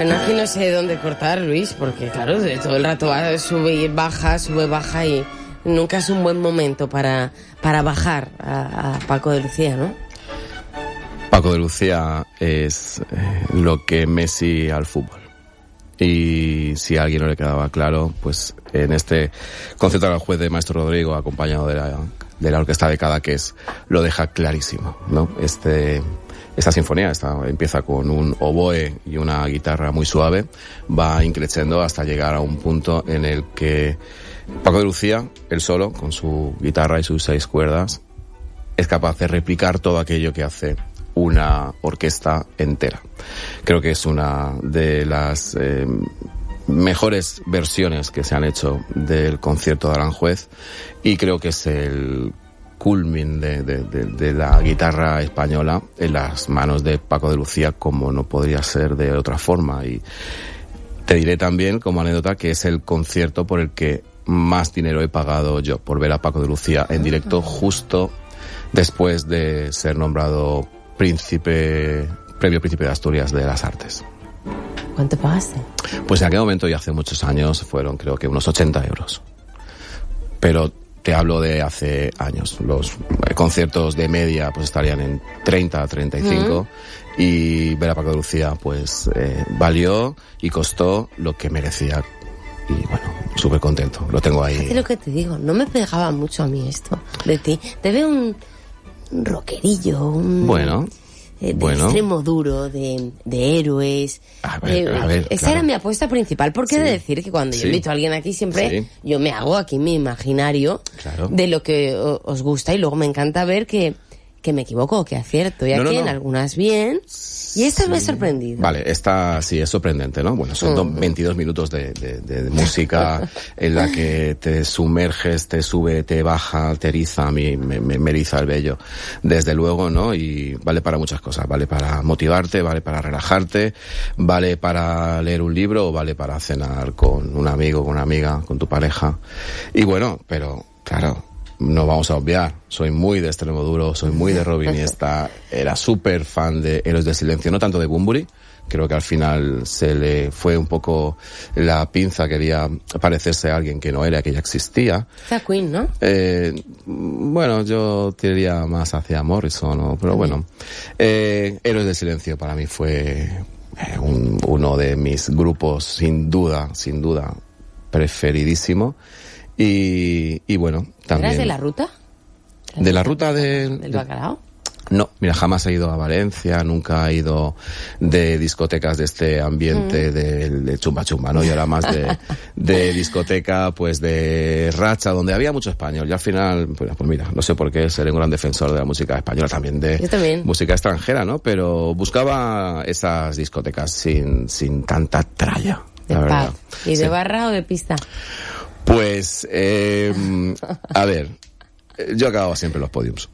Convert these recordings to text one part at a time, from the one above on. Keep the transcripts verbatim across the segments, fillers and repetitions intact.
Bueno, aquí no sé dónde cortar, Luis, porque claro, de todo el rato va, sube y baja, sube, baja y nunca es un buen momento para, para bajar a, a Paco de Lucía, ¿no? Paco de Lucía es eh, lo que Messi al fútbol. Y si a alguien no le quedaba claro, pues en este concierto al juez de Maestro Rodrigo, acompañado de la, de la Orquesta de Cadaqués, lo deja clarísimo, ¿no? Este... Esta sinfonía esta, empieza con un oboe y una guitarra muy suave, va increciendo hasta llegar a un punto en el que Paco de Lucía, él solo, con su guitarra y sus seis cuerdas, es capaz de replicar todo aquello que hace una orquesta entera. Creo que es una de las eh, mejores versiones que se han hecho del concierto de Aranjuez y creo que es el culmin de, de, de, de la guitarra española en las manos de Paco de Lucía, como no podría ser de otra forma. Y te diré también, como anécdota, que es el concierto por el que más dinero he pagado yo, por ver a Paco de Lucía en directo justo después de ser nombrado príncipe, premio Príncipe de Asturias de las Artes. ¿Cuánto pagaste? Pues en aquel momento, y hace muchos años, fueron creo que unos ochenta euros. Pero te hablo de hace años. Los conciertos de media pues estarían en treinta a treinta y cinco mm. y ver a Paco de Lucía pues eh, valió y costó lo que merecía. Y bueno, súper contento. Lo tengo ahí. Es lo que te digo, no me pegaba mucho a mí esto de ti. Te veo un, un rockerillo, un... Bueno... de bueno. extremo duro, de, de héroes. A ver, eh, a ver, esa claro. era mi apuesta principal, porque he Sí. de decir que cuando Sí. yo invito a alguien aquí siempre Sí. yo me hago aquí mi imaginario Claro. de lo que o, os gusta y luego me encanta ver que, que me equivoco, que acierto. Y No, aquí no, en no. algunas bien y esta Sí. me ha sorprendido. Vale, esta sí es sorprendente, ¿no? Bueno, son Mm. veintidós minutos de, de, de música en la que te sumerges, te sube, te baja, te eriza, a mí me, me, me eriza el vello, desde luego, ¿no? Y vale para muchas cosas, vale para motivarte, vale para relajarte, vale para leer un libro o vale para cenar con un amigo, con una amiga, con tu pareja. Y bueno, pero claro, no vamos a obviar, soy muy de Extremoduro, soy muy de Robin Iniesta, era súper fan de Héroes del Silencio, no tanto de Bunbury, creo que al final se le fue un poco la pinza, quería parecerse a alguien que no era, que ya existía. Está Queen, ¿no? Eh, bueno, yo tiraría más hacia Morrison, ¿no? Pero bueno, eh, Héroes del Silencio para mí fue eh, un, uno de mis grupos, sin duda, sin duda, preferidísimo. Y, y bueno, también... ¿Eras de la ruta? ¿De la ruta del, del bacalao? No, mira, jamás he ido a Valencia, nunca he ido de discotecas de este ambiente mm. de, de chumba chumba, ¿no? Yo era más de, de discoteca, pues de racha, donde había mucho español. Y al final, pues, pues mira, no sé por qué seré un gran defensor de la música española, también de también. música extranjera, ¿no? Pero buscaba esas discotecas sin, sin tanta tralla. De paz. ¿Y de sí. barra o de pista? Pues, eh, a ver, yo acababa siempre en los podiums.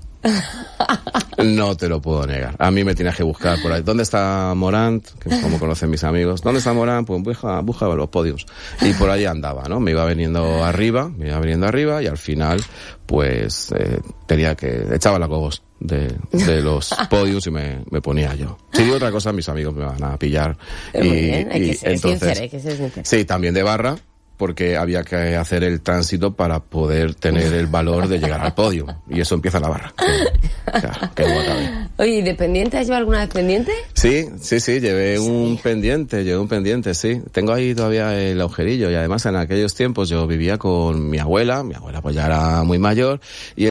No te lo puedo negar. A mí me tienes que buscar por ahí. ¿Dónde está Morant? Que como conocen mis amigos. ¿Dónde está Morant? Pues busca, busca los podiums. Y por ahí andaba, ¿no? Me iba veniendo arriba, me iba veniendo arriba y al final, pues, eh, tenía que, echaba la cobos de, de los podiums y me, me ponía yo. Si digo otra cosa, mis amigos me van a pillar. Muy y, bien, hay y que ser entonces, sincero, hay que ser sincero. Sí, también de barra, porque había que hacer el tránsito para poder tener el valor de llegar al podio. Y eso empieza en la barra. Que, claro, que no acabe. Oye, ¿y de pendiente? ¿Has llevado alguna vez pendiente? Sí, sí, sí, llevé un pendiente, llevé un pendiente, sí. Tengo ahí todavía el agujerillo y además en aquellos tiempos yo vivía con mi abuela, mi abuela pues ya era muy mayor y